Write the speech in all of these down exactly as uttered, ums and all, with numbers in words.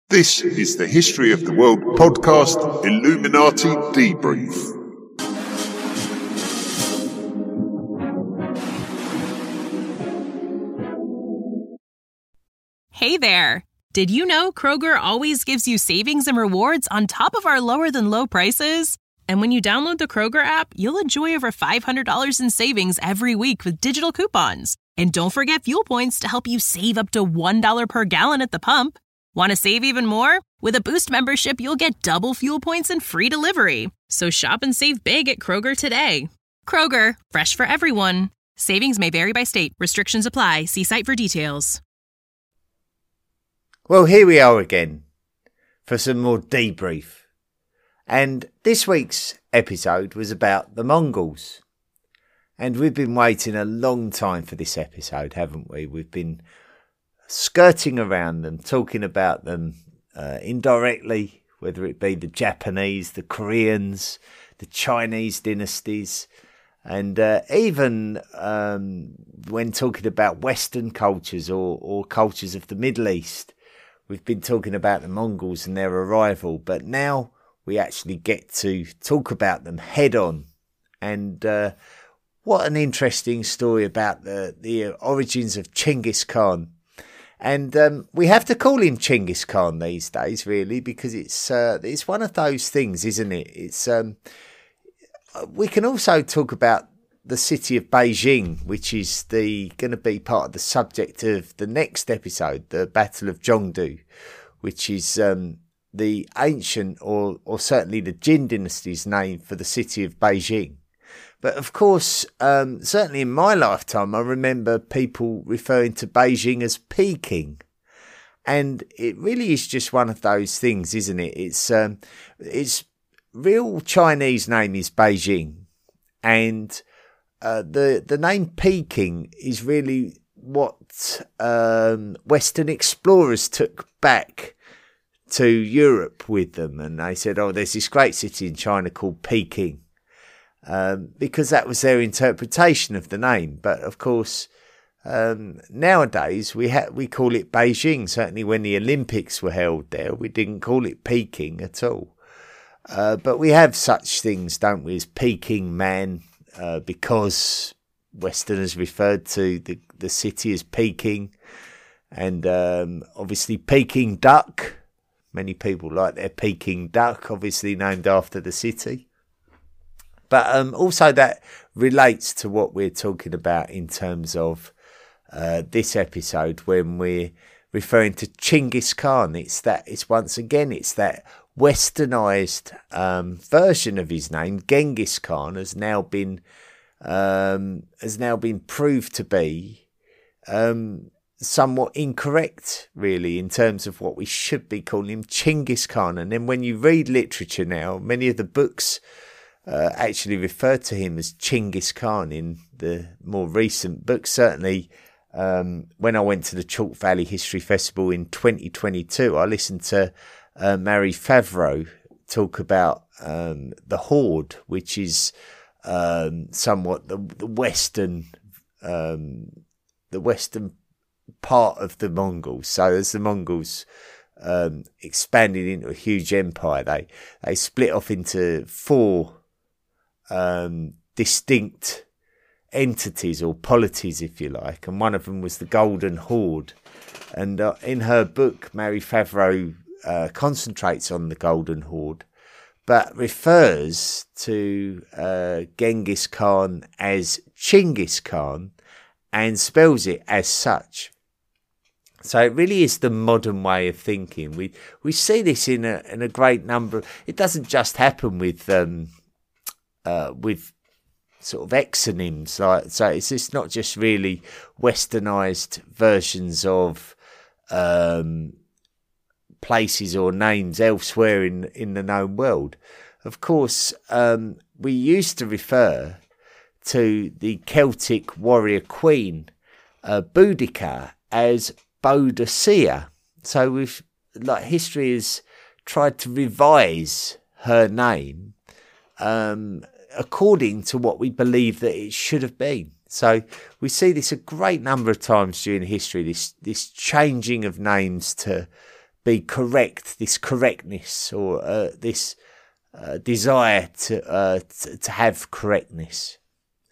This is the History of the World podcast Illuminati Debrief. Hey there! Did you know Kroger always gives you savings and rewards on top of our lower than low prices? And when you download the Kroger app, you'll enjoy over five hundred dollars in savings every week with digital coupons. And don't forget fuel points to help you save up to one dollar per gallon at the pump. Want to save even more? With a Boost membership, you'll get double fuel points and free delivery. So shop and save big at Kroger today. Kroger, fresh for everyone. Savings may vary by state. Restrictions apply. See site for details. Well, here we are again for some more debrief. And this week's episode was about the Mongols. And we've been waiting a long time for this episode, haven't we? We've been skirting around them, talking about them uh, indirectly, whether it be the Japanese, the Koreans, the Chinese dynasties, and uh, even um, when talking about Western cultures or, or cultures of the Middle East. We've been talking about the Mongols and their arrival, but now we actually get to talk about them head on. And uh, what an interesting story about the, the origins of Chinggis Khan. And um, we have to call him Chinggis Khan these days, really, because it's uh, it's one of those things, isn't it? It's um, we can also talk about the city of Beijing, which is the going to be part of the subject of the next episode, the Battle of Zhongdu, which is um, the ancient or or certainly the Jin dynasty's name for the city of Beijing. But of course, um, certainly in my lifetime, I remember people referring to Beijing as Peking. And it really is just one of those things, isn't it? It's um, its real Chinese name is Beijing. And uh, the, the name Peking is really what um, Western explorers took back to Europe with them. And they said, oh, there's this great city in China called Peking. Um, because that was their interpretation of the name. But of course, um, nowadays we ha- we call it Beijing. Certainly when the Olympics were held there, we didn't call it Peking at all. Uh, but we have such things, don't we, as Peking Man, uh, because Westerners referred to the, the city as Peking. And um, obviously Peking duck. Many people like their Peking duck, obviously named after the city. But um, also that relates to what we're talking about in terms of uh, this episode when we're referring to Chinggis Khan. It's that it's once again it's that westernized um, version of his name. Genghis Khan has now been um, has now been proved to be um, somewhat incorrect, really, in terms of what we should be calling him, Chinggis Khan. And then when you read literature now, many of the books Uh, actually referred to him as Chinggis Khan in the more recent books. Certainly, um, when I went to the Chalk Valley History Festival in twenty twenty-two, I listened to uh, Mary Favreau talk about um, the Horde, which is um, somewhat the, the western, um, the western part of the Mongols. So as the Mongols um, expanded into a huge empire, they they split off into four Um, distinct entities or polities, if you like, and one of them was the Golden Horde. And uh, in her book, Mary Favreau uh, concentrates on the Golden Horde, but refers to uh, Genghis Khan as Chinggis Khan and spells it as such. So it really is the modern way of thinking. We we see this in a in a great number. It doesn't just happen with um, Uh, with sort of exonyms, like so it's it's not just really westernized versions of um, places or names elsewhere in in the known world. Of course, um, we used to refer to the Celtic warrior queen uh, Boudica as Boadicea. So we've like history has tried to revise her name Um, according to what we believe that it should have been. So we see this a great number of times during history, this this changing of names to be correct, this correctness, or uh, this uh, desire to, uh, to to have correctness.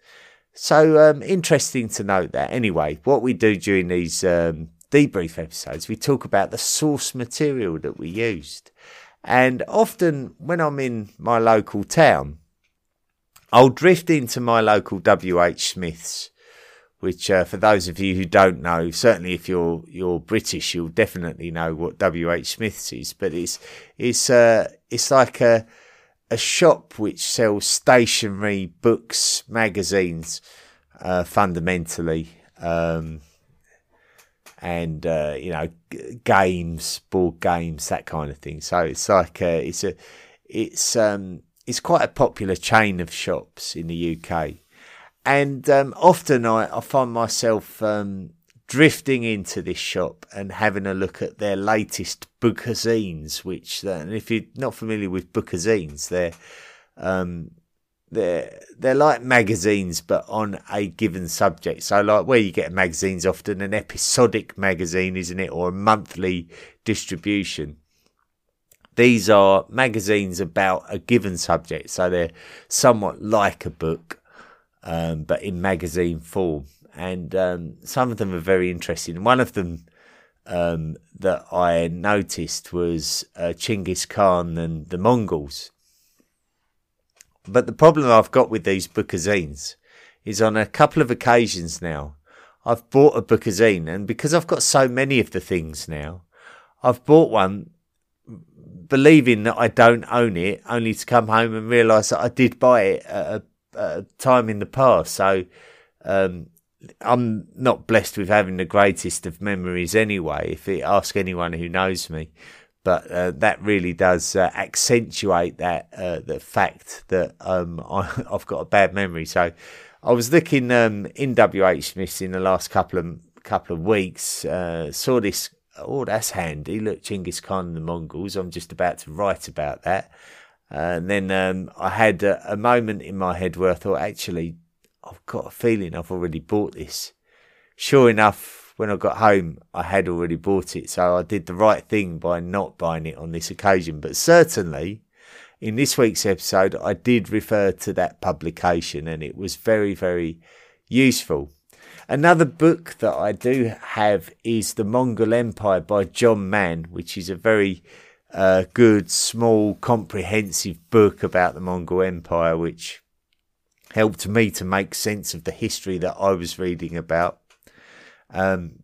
So um, interesting to note that. Anyway, what we do during these um, debrief episodes, we talk about the source material that we used. And often when I'm in my local town, I'll drift into my local W H Smith's, which uh, for those of you who don't know, certainly if you're you're British, you'll definitely know what W H Smith's is. But it's it's uh, it's like a a shop which sells stationery, books, magazines, uh, fundamentally. Um, and uh, you know, g- games, board games, that kind of thing. So it's like a, it's a, it's um, it's quite a popular chain of shops in the U K, and um, often I, I find myself um, drifting into this shop and having a look at their latest bookazines. Which, uh, and if you're not familiar with bookazines, they're um, They're, they're like magazines, but on a given subject. So like where you get a magazine's often an episodic magazine, isn't it? Or a monthly distribution. These are magazines about a given subject. So they're somewhat like a book, um, but in magazine form. And um, some of them are very interesting. One of them um, that I noticed was uh, Chinggis Khan and the Mongols. But the problem I've got with these bookazines is on a couple of occasions now, I've bought a bookazine, and because I've got so many of the things now, I've bought one believing that I don't own it, only to come home and realise that I did buy it at a, at a time in the past. So um, I'm not blessed with having the greatest of memories anyway, if you ask anyone who knows me. But uh, that really does uh, accentuate that uh, the fact that um, I, I've got a bad memory. So I was looking um, in W H Smith's in the last couple of couple of weeks. Uh, saw this. Oh, that's handy. Look, Chinggis Khan and the Mongols. I'm just about to write about that. Uh, and then um, I had a, a moment in my head where I thought, actually, I've got a feeling I've already bought this. Sure enough, when I got home, I had already bought it. So I did the right thing by not buying it on this occasion. But certainly, in this week's episode, I did refer to that publication, and it was very, very useful. Another book that I do have is The Mongol Empire by John Mann, which is a very uh, good, small, comprehensive book about the Mongol Empire, which helped me to make sense of the history that I was reading about. Um,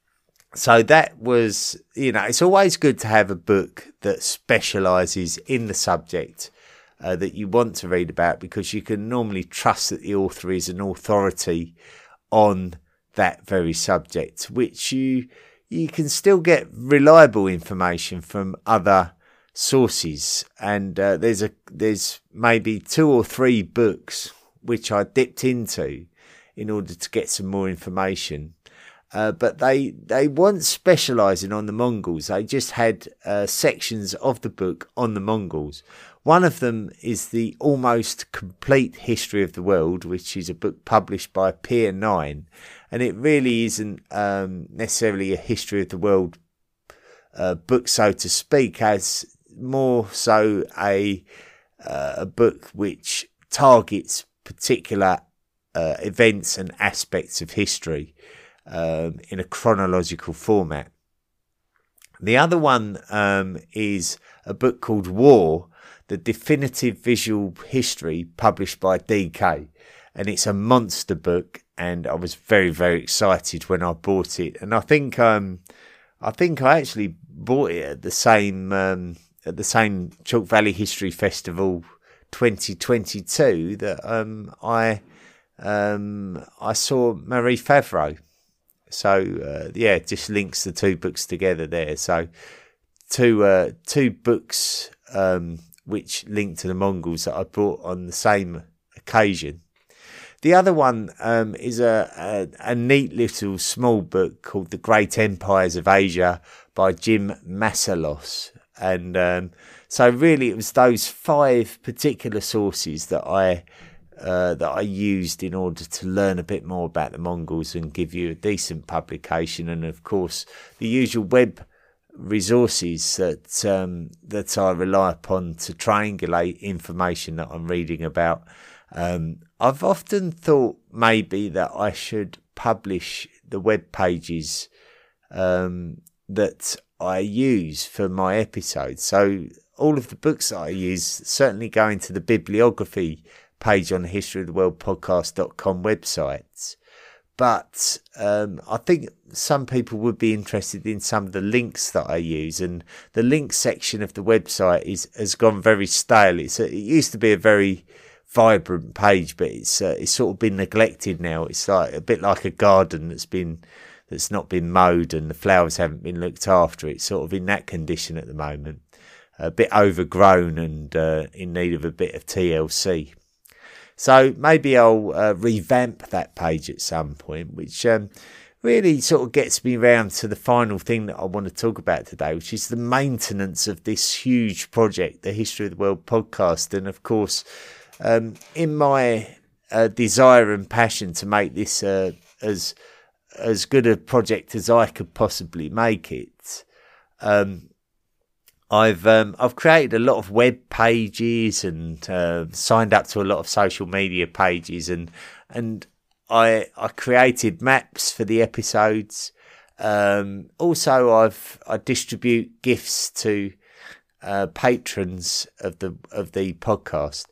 so that was, you know, it's always good to have a book that specialises in the subject uh, that you want to read about, because you can normally trust that the author is an authority on that very subject, which you you can still get reliable information from other sources. And uh, there's a there's maybe two or three books which I dipped into in order to get some more information. Uh, but they they weren't specialising on the Mongols. They just had uh, sections of the book on the Mongols. One of them is the Almost Complete History of the World, which is a book published by Pier nine. And it really isn't um, necessarily a history of the world uh, book, so to speak, as more so a, uh, a book which targets particular uh, events and aspects of history. Um, in a chronological format. The other one um, is a book called War, The Definitive Visual History, published by D K. And it's a monster book, and I was very, very excited when I bought it. And I think um, I think I actually bought it at the same um, at the same Chalk Valley History Festival twenty twenty-two that um, I um, I saw Marie Favreau. So, uh, yeah, just links the two books together there. So, two uh, two books um, which link to the Mongols that I bought on the same occasion. The other one um, is a, a, a neat little small book called The Great Empires of Asia by Jim Massalos. And um, so really it was those five particular sources that I... Uh, that I used in order to learn a bit more about the Mongols and give you a decent publication. And of course, the usual web resources that um, that I rely upon to triangulate information that I'm reading about. Um, I've often thought maybe that I should publish the web pages um, that I use for my episodes. So all of the books that I use certainly go into the bibliography page on the history of the world podcast dot com websites. But um, I think some people would be interested in some of the links that I use, and the link section of the website is has gone very stale. It's a, it used to be a very vibrant page, but it's uh, it's sort of been neglected now. It's like a bit like a garden that's been that's not been mowed and the flowers haven't been looked after. It's sort of in that condition at the moment, a bit overgrown and uh, in need of a bit of T L C. So maybe I'll uh, revamp that page at some point, which um, really sort of gets me round to the final thing that I want to talk about today, which is the maintenance of this huge project, the History of the World podcast. And of course, um, in my uh, desire and passion to make this uh, as as good a project as I could possibly make it, um, I've um, I've created a lot of web pages and uh, signed up to a lot of social media pages, and and I I created maps for the episodes. Um, also, I've I distribute gifts to uh, patrons of the of the podcast.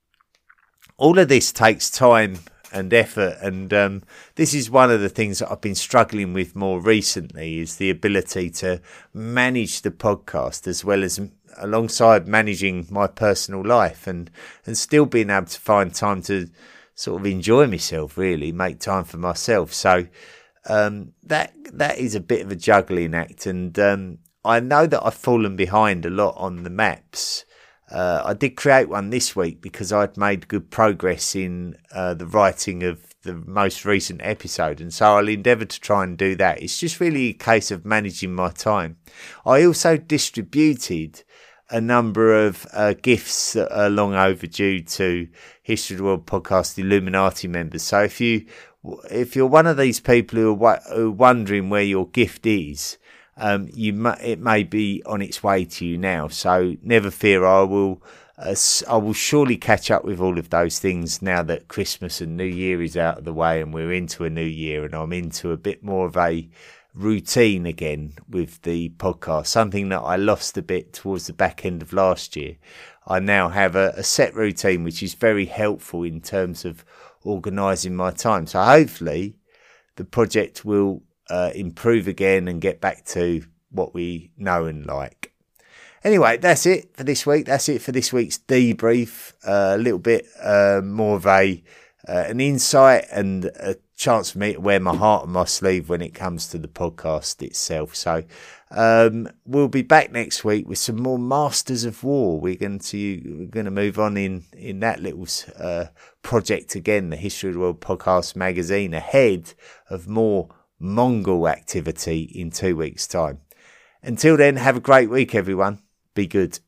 All of this takes time and effort, and um, this is one of the things that I've been struggling with more recently, is the ability to manage the podcast as well as alongside managing my personal life, and and still being able to find time to sort of enjoy myself, really make time for myself. So um, that that is a bit of a juggling act, and um, I know that I've fallen behind a lot on the maps. Uh, I did create one this week because I'd made good progress in uh, the writing of the most recent episode, and so I'll endeavour to try and do that. It's just really a case of managing my time. I also distributed a number of uh, gifts that are long overdue to History of the World Podcast Illuminati members. So if you if you're one of these people who are, wa- who are wondering where your gift is, Um, you may, it may be on its way to you now, so never fear. I will, uh, I will surely catch up with all of those things now that Christmas and New Year is out of the way, and we're into a new year, and I'm into a bit more of a routine again with the podcast. Something that I lost a bit towards the back end of last year. I now have a, a set routine, which is very helpful in terms of organising my time. So hopefully, the project will Uh, improve again and get back to what we know and like. Anyway, that's it for this week. That's it for this week's debrief. Uh, a little bit uh, more of a uh, an insight and a chance for me to wear my heart on my sleeve when it comes to the podcast itself. So um, we'll be back next week with some more Masters of War. We're going to we're going to move on in in that little uh, project again, the History of the World Podcast magazine, ahead of more Mongol activity in two weeks' time. Until then, have a great week, everyone. Be good.